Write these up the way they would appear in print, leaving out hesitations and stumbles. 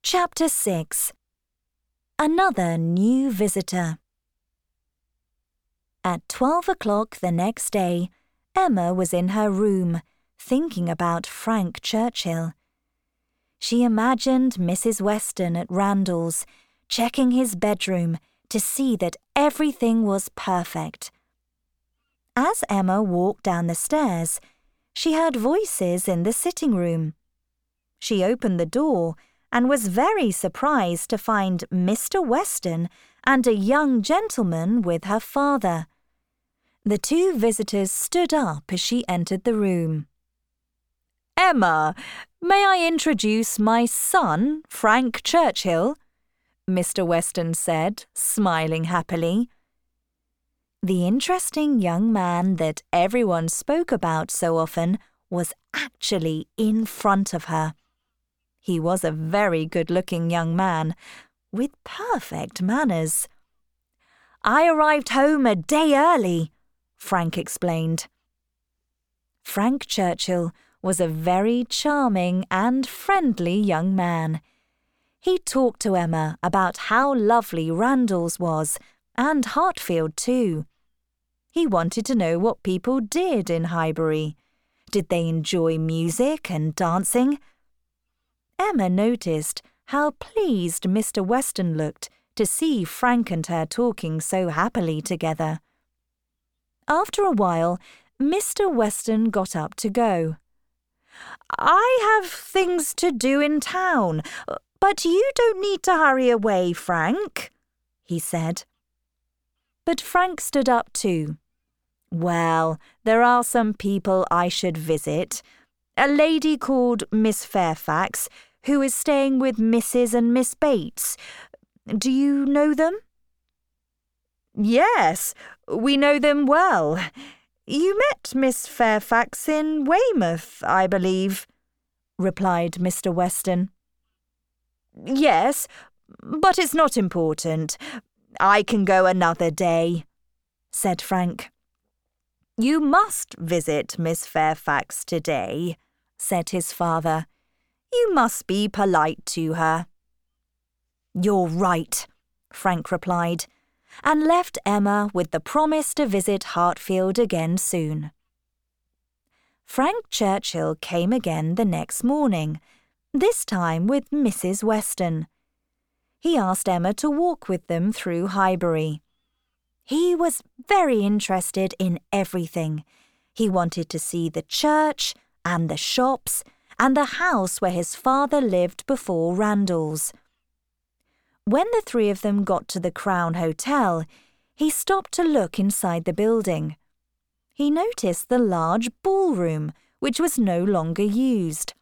Chapter 6. Another New Visitor. At 12 o'clock the next day, Emma was in her room, thinking about Frank Churchill. She imagined Mrs. Weston at Randall's, checking his bedroom to see that everything was perfect. As Emma walked down the stairs, she heard voices in the sitting room. She opened the door and was very surprised to find Mr. Weston and a young gentleman with her father. The two visitors stood up as she entered the room. "Emma, may I introduce my son, Frank Churchill?" Mr. Weston said, smiling happily. The interesting young man that everyone spoke about so often was actually in front of her. He was a very good-looking young man, with perfect manners. "I arrived home a day early," Frank explained. Frank Churchill was a very charming and friendly young man. He talked to Emma about how lovely Randall's was, and Hartfield too. He wanted to know what people did in Highbury. Did they enjoy music and dancing? Emma noticed how pleased Mr. Weston looked to see Frank and her talking so happily together. After a while, Mr. Weston got up to go. "I have things to do in town, but you don't need to hurry away, Frank," he said. But Frank stood up too. "Well, there are some people I should visit. A lady called Miss Fairfax, who is staying with Mrs. and Miss Bates. Do you know them?" "Yes, we know them well. You met Miss Fairfax in Weymouth, I believe," replied Mr. Weston. "Yes, but it's not important. I can go another day," said Frank. "You must visit Miss Fairfax today," said his father. "You must be polite to her." "You're right," Frank replied, and left Emma with the promise to visit Hartfield again soon. Frank Churchill came again the next morning, this time with Mrs. Weston. He asked Emma to walk with them through Highbury. He was very interested in everything. He wanted to see the church and the shops and the house where his father lived before Randall's. When the three of them got to the Crown Hotel, he stopped to look inside the building. He noticed the large ballroom, which was no longer used.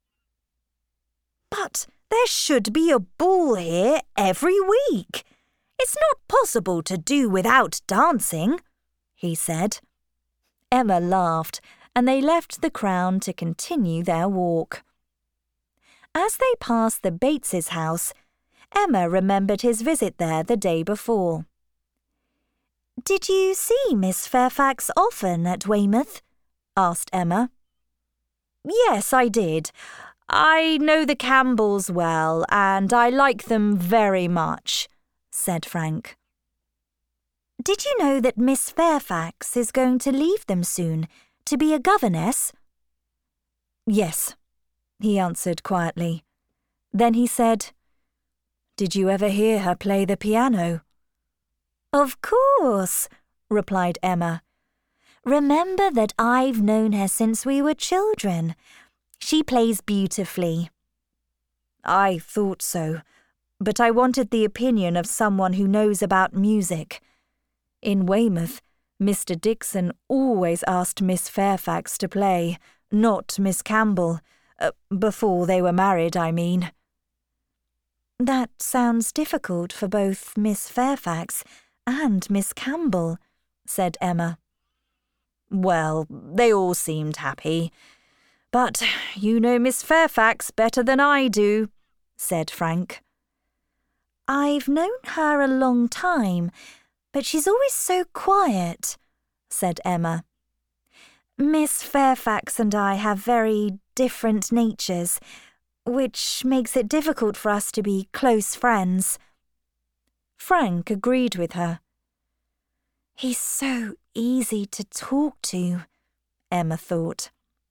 "But there should be a ball here every week. It's not possible to do without dancing," he said. Emma laughed, and they left the Crown to continue their walk. As they passed the Bateses' house, Emma remembered his visit there the day before. "Did you see Miss Fairfax often at Weymouth?" asked Emma. "Yes, I did. I know the Campbells well, and I like them very much," said Frank. "Did you know that Miss Fairfax is going to leave them soon, to be a governess?" "Yes," he answered quietly. Then he said, "Did you ever hear her play the piano?" "Of course," replied Emma. "Remember that I've known her since we were children. She plays beautifully." "I thought so, but I wanted the opinion of someone who knows about music. In Weymouth, Mr. Dixon always asked Miss Fairfax to play, not Miss Campbell. Before they were married, I mean." "That sounds difficult for both Miss Fairfax and Miss Campbell," said Emma. "Well, they all seemed happy. But you know Miss Fairfax better than I do," said Frank. "I've known her a long time, but she's always so quiet," said Emma. "Miss Fairfax and I have very different natures. which makes it difficult for us to be close friends." Frank agreed with her. "He's so easy to talk to," Emma thought.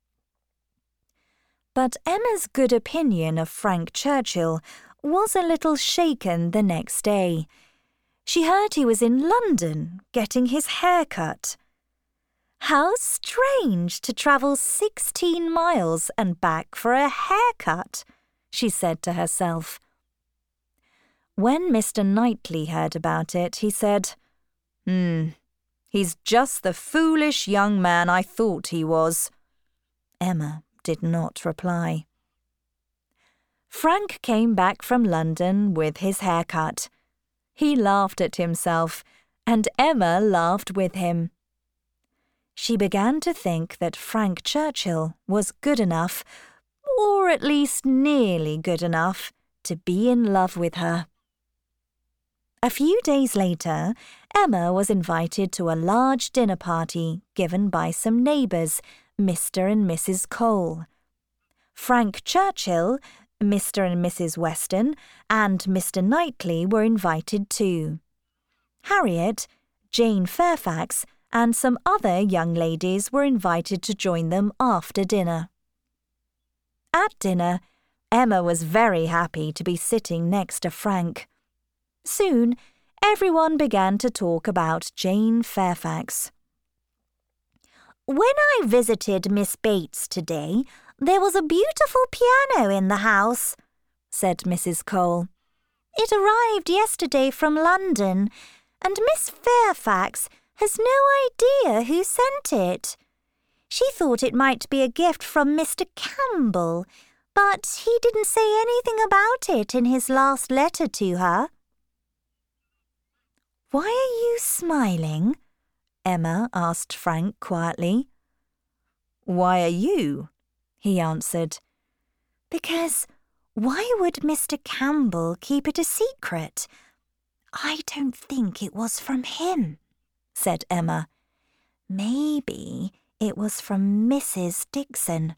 But Emma's good opinion of Frank Churchill was a little shaken the next day. She heard he was in London getting his hair cut. How strange to travel 16 miles and back for a haircut, she said to herself. When Mr. Knightley heard about it, he said, "He's just the foolish young man I thought he was." Emma did not reply. Frank came back from London with his haircut. He laughed at himself, and Emma laughed with him. She began to think that Frank Churchill was good enough, or at least nearly good enough, to be in love with her. A few days later, Emma was invited to a large dinner party given by some neighbours, Mr. and Mrs. Cole. Frank Churchill, Mr. and Mrs. Weston, and Mr. Knightley were invited too. Harriet, Jane Fairfax, and some other young ladies were invited to join them after dinner. At dinner, Emma was very happy to be sitting next to Frank. Soon, everyone began to talk about Jane Fairfax. "When I visited Miss Bates today, there was a beautiful piano in the house," said Mrs. Cole. "It arrived yesterday from London, and Miss Fairfax has no idea who sent it. She thought it might be a gift from Mr. Campbell, but he didn't say anything about it in his last letter to her." "Why are you smiling?" Emma asked Frank quietly. "Why are you?" he answered. "Because why would Mr. Campbell keep it a secret? I don't think it was from him," said Emma. "Maybe it was from Mrs. Dixon."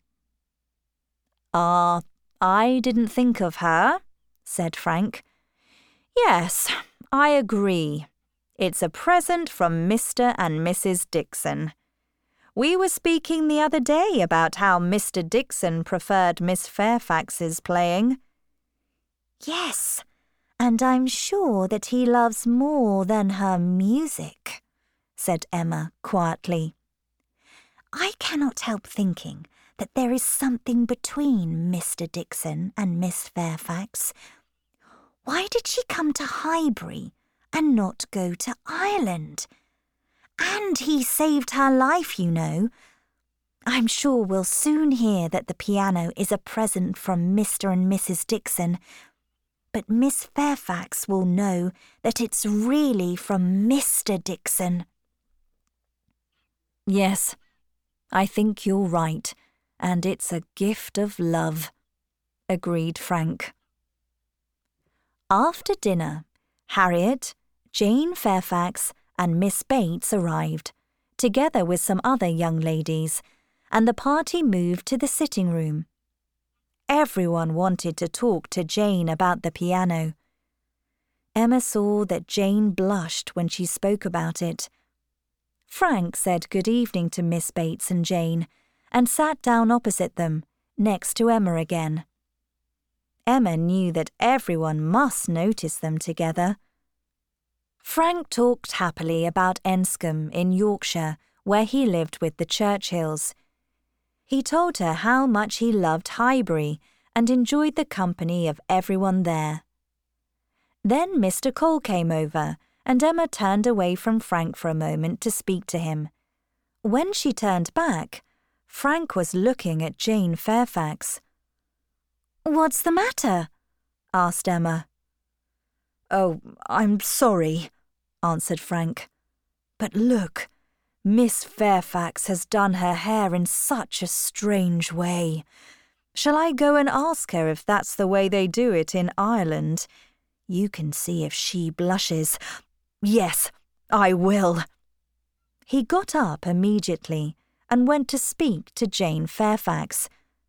I didn't think of her," said Frank. "Yes, I agree. It's a present from Mr. and Mrs. Dixon. We were speaking the other day about how Mr. Dixon preferred Miss Fairfax's playing." "Yes, and I'm sure that he loves more than her music," said Emma quietly. "I cannot help thinking that there is something between Mr. Dixon and Miss Fairfax. Why did she come to Highbury and not go to Ireland? And he saved her life, you know. I'm sure we'll soon hear that the piano is a present from Mr. and Mrs. Dixon, but Miss Fairfax will know that it's really from Mr. Dixon." "Yes, I think you're right, and it's a gift of love," agreed Frank. After dinner, Harriet, Jane Fairfax, and Miss Bates arrived, together with some other young ladies, and the party moved to the sitting room. Everyone wanted to talk to Jane about the piano. Emma saw that Jane blushed when she spoke about it. Frank said good evening to Miss Bates and Jane, and sat down opposite them, next to Emma again. Emma knew that everyone must notice them together. Frank talked happily about Enscombe in Yorkshire, where he lived with the Churchills. He told her how much he loved Highbury and enjoyed the company of everyone there. Then Mr. Cole came over, and Emma turned away from Frank for a moment to speak to him. When she turned back, Frank was looking at Jane Fairfax. "What's the matter?" asked Emma. "Oh, I'm sorry," answered Frank. "But look, Miss Fairfax has done her hair in such a strange way. Shall I go and ask her if that's the way they do it in Ireland? You can see if she blushes. Yes, I will." He got up immediately and went to speak to Jane Fairfax.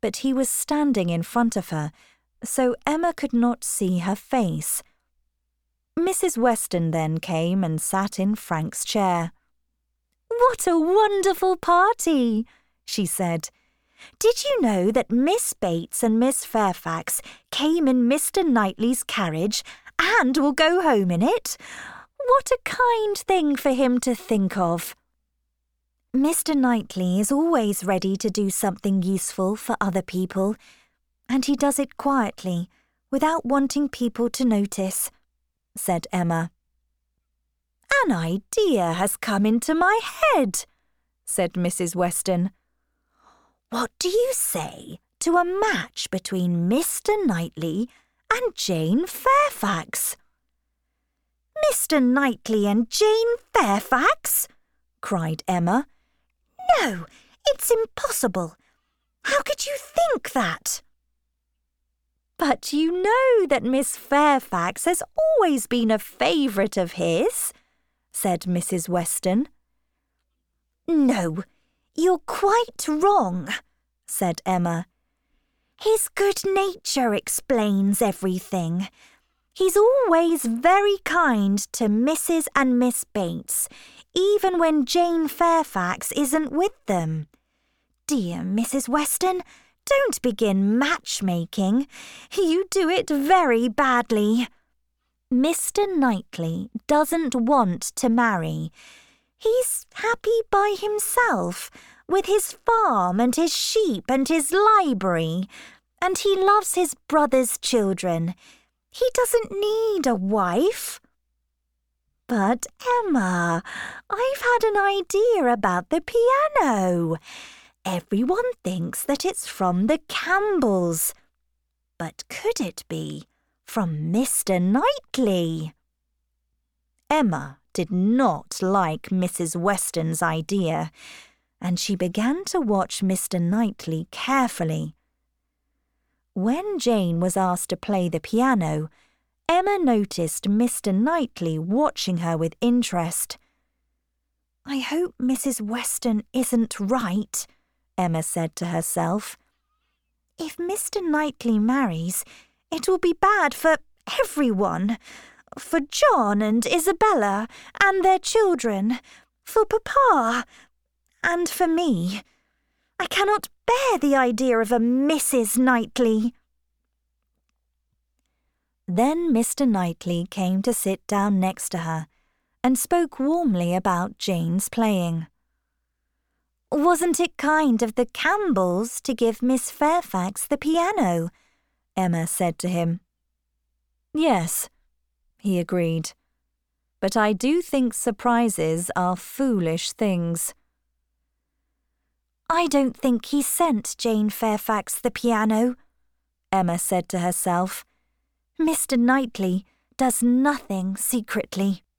but he was standing in front of her, so Emma could not see her face. Mrs. Weston then came and sat in Frank's chair. "What a wonderful party!" she said. "Did you know that Miss Bates and Miss Fairfax came in Mr. Knightley's carriage and will go home in it? What a kind thing for him to think of!" "Mr. Knightley is always ready to do something useful for other people, and he does it quietly, without wanting people to notice," said Emma. "An idea has come into my head," said Mrs. Weston. "What do you say to a match between Mr. Knightley and Jane Fairfax?" "Mr. Knightley and Jane Fairfax?" cried Emma. "No, it's impossible. How could you think that?" "But you know that Miss Fairfax has always been a favourite of his," said Mrs. Weston. "No, you're quite wrong," said Emma. "His good nature explains everything. He's always very kind to Mrs. and Miss Bates, even when Jane Fairfax isn't with them. Dear Mrs. Weston, don't begin matchmaking. You do it very badly. Mr. Knightley doesn't want to marry. He's happy by himself, with his farm and his sheep and his library, and he loves his brother's children. He doesn't need a wife." "But, Emma, I've had an idea about the piano. Everyone thinks that it's from the Campbells. But could it be from Mr. Knightley?" Emma did not like Mrs. Weston's idea, and she began to watch Mr. Knightley carefully. When Jane was asked to play the piano, Emma noticed Mr. Knightley watching her with interest. "I hope Mrs. Weston isn't right," Emma said to herself. "If Mr. Knightley marries, it will be bad for everyone. For John and Isabella and their children, for Papa, and for me. I cannot bear the idea of a Mrs. Knightley." Then Mr. Knightley came to sit down next to her and spoke warmly about Jane's playing. "Wasn't it kind of the Campbells to give Miss Fairfax the piano?" Emma said to him. "Yes," he agreed. "But I do think surprises are foolish things." "I don't think he sent Jane Fairfax the piano," Emma said to herself. "Mr. Knightley does nothing secretly."